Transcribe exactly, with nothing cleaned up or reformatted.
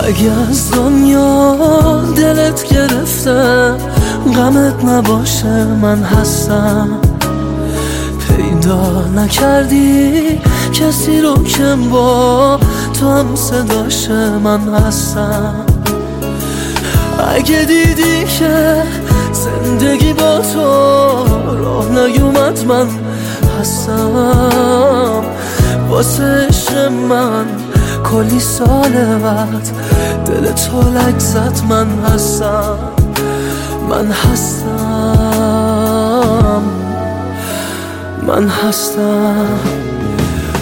اگه از دنیا دلت گرفته غمت نباشه من هستم. پیدا نکردی کسی رو که با تو هم صداشه من هستم. اگه دیدی که زندگی با تو راه نیومد من هستم. واسه عشق من کلی سال بعد دل تو لک زد من هستم. من هستم من هستم